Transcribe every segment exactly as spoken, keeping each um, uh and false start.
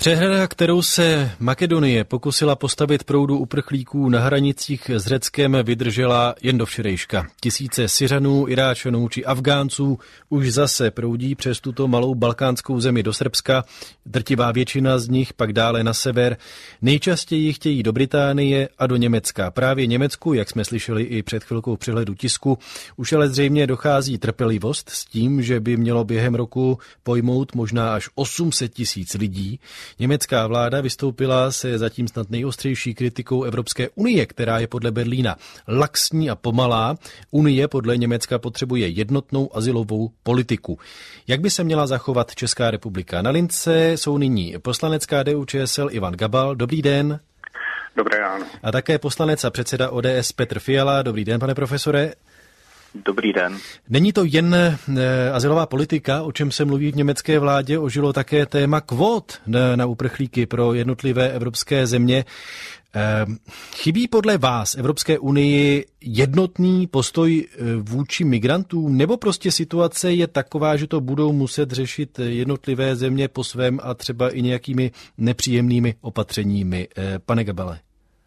Přehrada, kterou se Makedonie pokusila postavit proudu uprchlíků na hranicích s Řeckem, vydržela jen do včerejška. Tisíce Syřanů, Iráčanů či Afgánců už zase proudí přes tuto malou balkánskou zemi do Srbska. Drtivá většina z nich pak dále na sever. Nejčastěji chtějí do Británie a do Německa. Právě Německu, jak jsme slyšeli i před chvilkou v přehledu tisku, už ale zřejmě dochází trpělivost s tím, že by mělo během roku pojmout možná až osm set tisíc lidí. Německá vláda vystoupila se zatím snad nejostřejší kritikou Evropské unie, která je podle Berlína laxní a pomalá. Unie podle Německa potřebuje jednotnou azylovou politiku. Jak by se měla zachovat Česká republika? Na lince jsou nyní poslanec K D U Č S L Ivan Gabal. Dobrý den. Dobré ráno. A také poslanec a předseda O D S Petr Fiala. Dobrý den, pane profesore. Dobrý den. Není to jen e, azylová politika, o čem se mluví v německé vládě, ožilo také téma kvót na, na uprchlíky pro jednotlivé evropské země. E, chybí podle vás Evropské unii jednotný postoj vůči migrantům, nebo prostě situace je taková, že to budou muset řešit jednotlivé země po svém a třeba i nějakými nepříjemnými opatřeními? E, pane Gabale.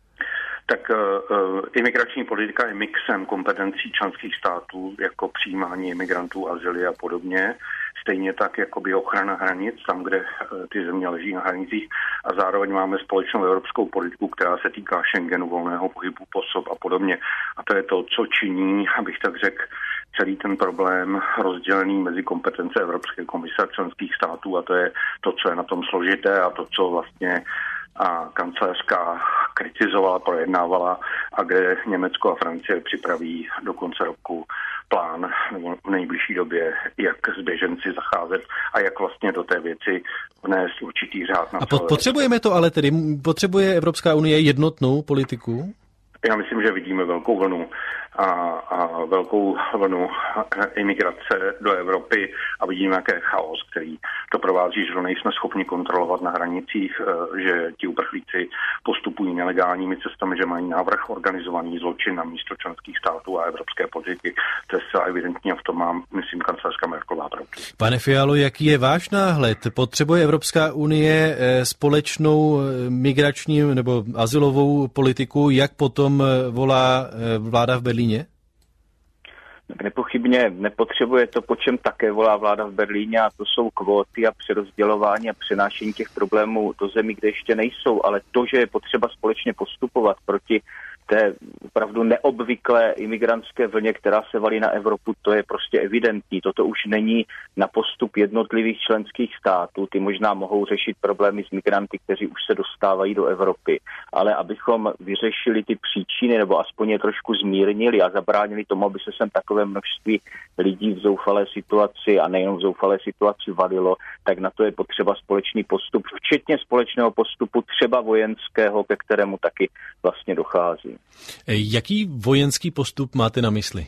Tak uh, imigrační politika je mixem kompetencí členských států, jako přijímání imigrantů, azyly a podobně. Stejně tak jakoby ochrana hranic, tam, kde uh, ty země leží na hranicích. A zároveň máme společnou evropskou politiku, která se týká Schengenu, volného pohybu osob a podobně. A to je to, co činí, abych tak řekl, celý ten problém rozdělený mezi kompetence Evropské komise a členských států. A to je to, co je na tom složité a to, co vlastně a kancelářka kritizovala, projednávala a kde Německo a Francie připraví do konce roku plán nebo v nejbližší době, jak s běženci zacházet a jak vlastně do té věci vnést určitý řád. Na a po- potřebujeme to ale tedy, potřebuje Evropská unie jednotnou politiku? Já myslím, že vidíme velkou vlnu a, a velkou vlnu imigrace do Evropy a vidíme, jaký je chaos, který to provází, že to nejsme schopni kontrolovat na hranicích, že ti uprchlíci postupují nelegálními cestami, že mají návrh organizovaný zločin na místo členských států a evropské politiky. To je zcela evidentní a v tom mám, myslím, kancelářka Merkelová pravdu. Pane Fialo, jaký je váš náhled? Potřebuje Evropská unie společnou migrační nebo azylovou politiku, jak potom volá vláda v Berlíně? Tak nepochybně nepotřebuje to, po čem také volá vláda v Berlíně, a to jsou kvóty a přerozdělování a přenášení těch problémů do zemí, kde ještě nejsou, ale to, že je potřeba společně postupovat proti té opravdu neobvyklé imigrantské vlně, která se valí na Evropu, to je prostě evidentní. Toto už není na postup jednotlivých členských států. Ty možná mohou řešit problémy s migranty, kteří už se dostávají do Evropy. Ale abychom vyřešili ty příčiny, nebo aspoň je trošku zmírnili a zabránili tomu, aby se sem takové množství lidí v zoufalé situaci a nejenom v zoufalé situaci valilo, tak na to je potřeba společný postup, včetně společného postupu třeba vojenského, ke kterému taky vlastně dochází. Jaký vojenský postup máte na mysli?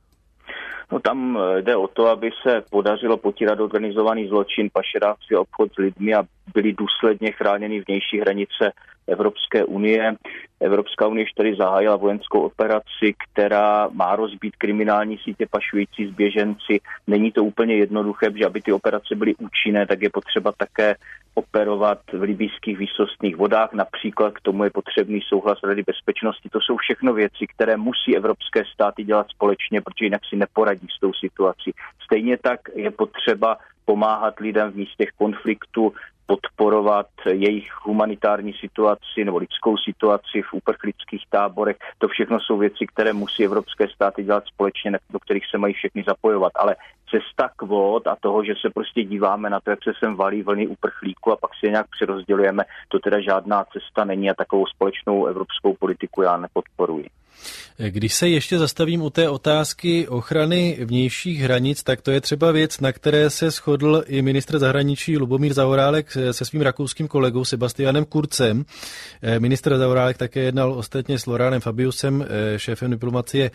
No tam jde o to, aby se podařilo potírat organizovaný zločin, pašeráctví a obchod s lidmi a byly důsledně chráněny vnější hranice Evropské unie. Evropská unie už tady zahájila vojenskou operaci, která má rozbít kriminální sítě pašující s běženci. Není to úplně jednoduché, že aby ty operace byly účinné, tak je potřeba také operovat v libyjských výsostných vodách. Například k tomu je potřebný souhlas Rady bezpečnosti. To jsou všechno věci, které musí evropské státy dělat společně, protože jinak si neporadí s tou situací. Stejně tak je potřeba pomáhat lidem v místech konfliktu, podporovat jejich humanitární situaci nebo lidskou situaci v uprchlických táborech. To všechno jsou věci, které musí evropské státy dělat společně, do kterých se mají všechny zapojovat. Ale cesta kvót a toho, že se prostě díváme na to, jak se sem valí vlny uprchlíků a pak si je nějak přerozdělujeme, to teda žádná cesta není a takovou společnou evropskou politiku já nepodporuji. Když se ještě zastavím u té otázky ochrany vnějších hranic, tak to je třeba věc, na které se shodl i ministr zahraničí Lubomír Zaorálek se svým rakouským kolegou Sebastianem Kurzem. Ministr Zaorálek také jednal ostatně s Laurentem Fabiusem, šéfem diplomacie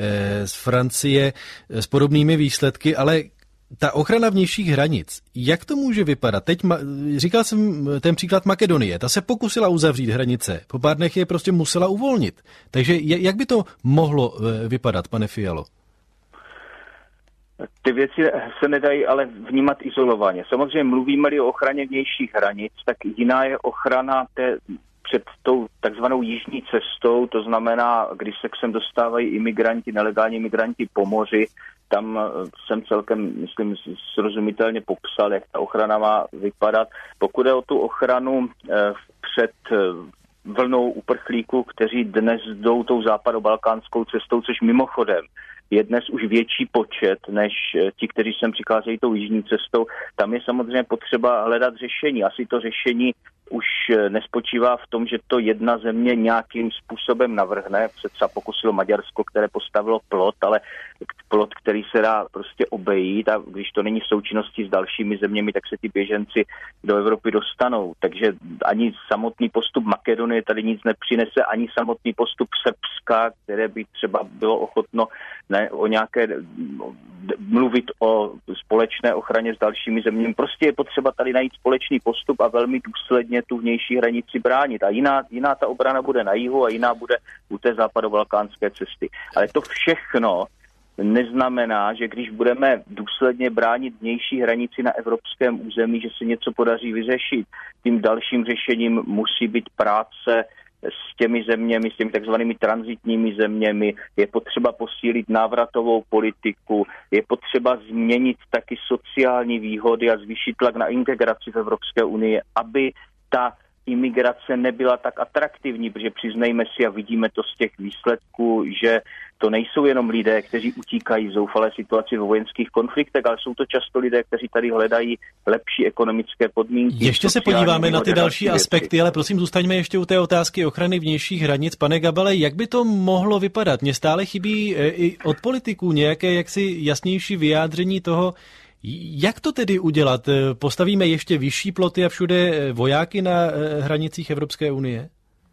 z Francie, s podobnými výsledky, ale ta ochrana vnějších hranic, jak to může vypadat? Teď ma, říkal jsem ten příklad Makedonie, ta se pokusila uzavřít hranice, po pár dnech je prostě musela uvolnit. Takže jak by to mohlo vypadat, pane Fialo? Ty věci se nedají ale vnímat izolovaně. Samozřejmě mluvíme-li o ochraně vnějších hranic, tak jiná je ochrana té před tou takzvanou jižní cestou, to znamená, když se sem dostávají imigranti, nelegální imigranti po moři, tam jsem celkem, myslím, srozumitelně popsal, jak ta ochrana má vypadat. Pokud je o tu ochranu před vlnou uprchlíků, kteří dnes jdou tou západobalkánskou cestou, což mimochodem je dnes už větší počet než ti, kteří sem přicházejí tou jižní cestou. Tam je samozřejmě potřeba hledat řešení. Asi to řešení už nespočívá v tom, že to jedna země nějakým způsobem navrhne. Se třeba pokusilo Maďarsko, které postavilo plot, ale plot, který se dá prostě obejít, a když to není v součinnosti s dalšími zeměmi, tak se ti běženci do Evropy dostanou. Takže ani samotný postup Makedonie tady nic nepřinese, ani samotný postup Srbska, které by třeba bylo ochotno ne, o nějaké mluvit o společné ochraně s dalšími zeměmi. Prostě je potřeba tady najít společný postup a velmi důsledně tu vnější hranici bránit. A jiná, jiná ta obrana bude na jihu a jiná bude u té západobalkánské cesty. Ale to všechno neznamená, že když budeme důsledně bránit vnější hranici na evropském území, že se něco podaří vyřešit. Tím dalším řešením musí být práce s těmi zeměmi, s těmi takzvanými tranzitními zeměmi. Je potřeba posílit návratovou politiku, je potřeba změnit taky sociální výhody a zvýšit tlak na integraci v Evropské unii, aby ta imigrace nebyla tak atraktivní, protože přiznejme si a vidíme to z těch výsledků, že to nejsou jenom lidé, kteří utíkají v zoufalé situaci ve vojenských konfliktech, ale jsou to často lidé, kteří tady hledají lepší ekonomické podmínky. Ještě se podíváme na ty další aspekty, ale prosím, zůstaňme ještě u té otázky ochrany vnějších hranic. Pane Gabale, jak by to mohlo vypadat? Mně stále chybí i od politiků nějaké jaksi jasnější vyjádření toho, jak to tedy udělat? Postavíme ještě vyšší ploty a všude vojáky na hranicích Evropské unie?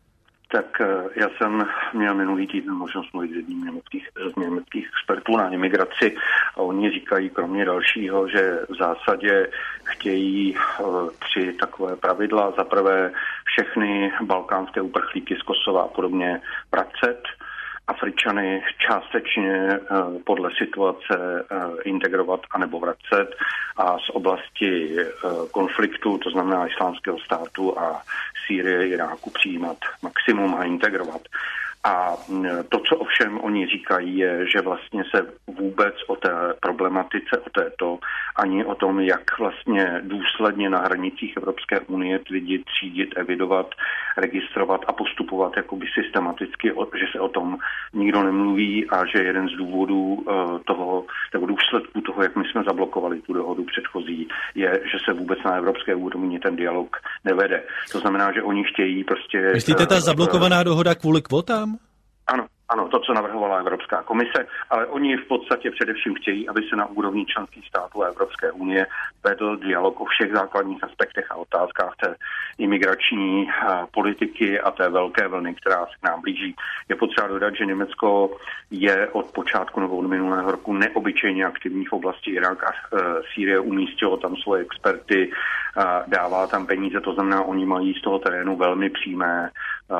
Tak já jsem měl minulý týden možnost mluvit s jedním německých, z německých expertů na imigraci a oni říkají kromě dalšího, že v zásadě chtějí tři takové pravidla. Za prvé všechny balkánské uprchlíky z Kosova a podobně vracet, Afričany částečně podle situace integrovat anebo vracet a z oblasti konfliktu, to znamená Islámského státu a Sýrie, Iráku přijímat maximum a integrovat. A to, co ovšem oni říkají, je, že vlastně se vůbec o té problematice, o této, ani o tom, jak vlastně důsledně na hranicích Evropské unie lidi třídit, evidovat, registrovat a postupovat jakoby systematicky, že se o tom nikdo nemluví a že jeden z důvodů toho, nebo důsledků toho, jak my jsme zablokovali tu dohodu předchozí, je, že se vůbec na evropské úrovni ten dialog nevede. To znamená, že oni chtějí prostě... Myslíte ta zablokovaná dohoda kvůli kvotám? Ano, ano, to, co navrhovala Evropská komise, ale oni v podstatě především chtějí, aby se na úrovni členských států a Evropské unie vedl dialog o všech základních aspektech a otázkách té imigrační politiky a té velké vlny, která se k nám blíží. Je potřeba dodat, že Německo je od počátku nebo od minulého roku neobyčejně aktivní v oblasti Irák a Sýrie, umístilo tam svoje experty, dává tam peníze, to znamená, oni mají z toho terénu velmi přímé,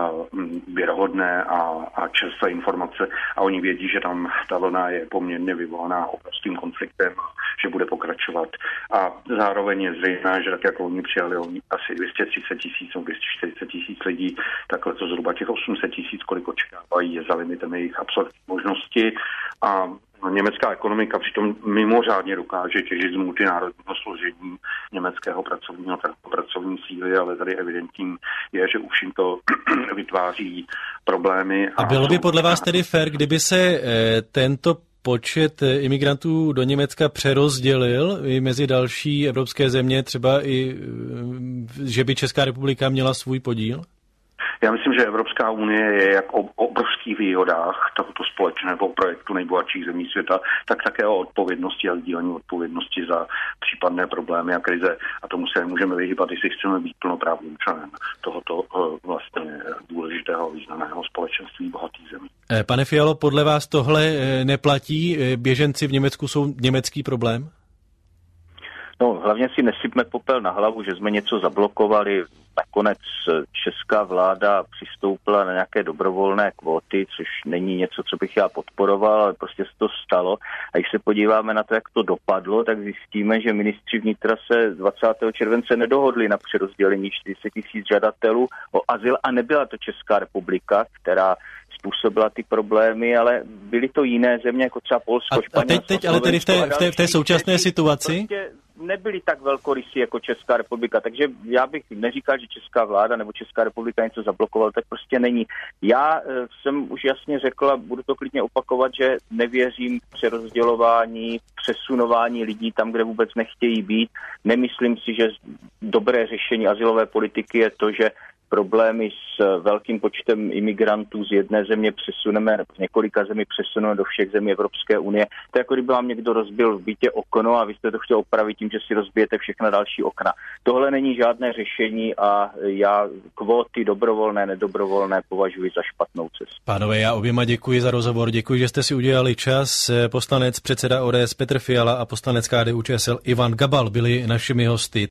věrohodné a, a čerstvé informace a oni vědí, že tam ta vlna je poměrně vyvolaná obrovským konfliktem, že bude pokračovat. A zároveň je zřejmé, že tak jako oni přijali asi dvě stě třicet tisíc nebo dvě stě čtyřicet tisíc lidí, takhle to zhruba těch osm set tisíc, kolik očekávají, je za limitem jejich absolutní možnosti. A německá ekonomika přitom mimořádně dokáže těžit z multinárodního složení německého pracovního pracovní síly, ale tady evidentní je, že už jim to vytváří problémy. A bylo by podle vás tedy fér, kdyby se tento počet imigrantů do Německa přerozdělil i mezi další evropské země, třeba i, že by Česká republika měla svůj podíl? Já myslím, že Evropská unie je jak o obrovských výhodách tohoto společného projektu nejbohatších zemí světa, tak také o odpovědnosti a sdílení odpovědnosti za případné problémy a krize. A tomu se můžeme vyhýbat, jestli chceme být plnoprávným členem tohoto vlastně důležitého významného společenství bohatých zemí. Pane Fialo, podle vás tohle neplatí? Běženci v Německu jsou německý problém? No, hlavně si nesypme popel na hlavu, že jsme něco zablokovali. Nakonec česká vláda přistoupila na nějaké dobrovolné kvóty, což není něco, co bych já podporoval, ale prostě se to stalo. A když se podíváme na to, jak to dopadlo, tak zjistíme, že ministři vnitra se dvacátého července nedohodli na přerozdělení čtyři sta tisíc žadatelů o azyl a nebyla to Česká republika, která způsobila ty problémy, ale byly to jiné země, jako třeba Polsko, Španělsko, a teď, teď ale tedy v té, v té, v té současné situaci? Prostě nebyli tak velkorysí jako Česká republika, takže já bych neříkal, že Česká vláda nebo Česká republika něco zablokovala, tak prostě není. Já jsem už jasně řekl a budu to klidně opakovat, že nevěřím v přerozdělování, přesunování lidí tam, kde vůbec nechtějí být. Nemyslím si, že dobré řešení azylové politiky je to, že problémy s velkým počtem imigrantů z jedné země přesuneme, nebo z několika zemí přesuneme do všech zemí Evropské unie. To je jako kdyby vám někdo rozbil v bytě okno a vy jste to chtěl opravit tím, že si rozbijete všechna další okna. Tohle není žádné řešení a já kvóty dobrovolné, nedobrovolné považuji za špatnou cestu. Pánové, já oběma děkuji za rozhovor, děkuji, že jste si udělali čas. Poslanec, předseda O D S Petr Fiala a poslanec K D U Č S L Ivan Gabal byli našimi hosty.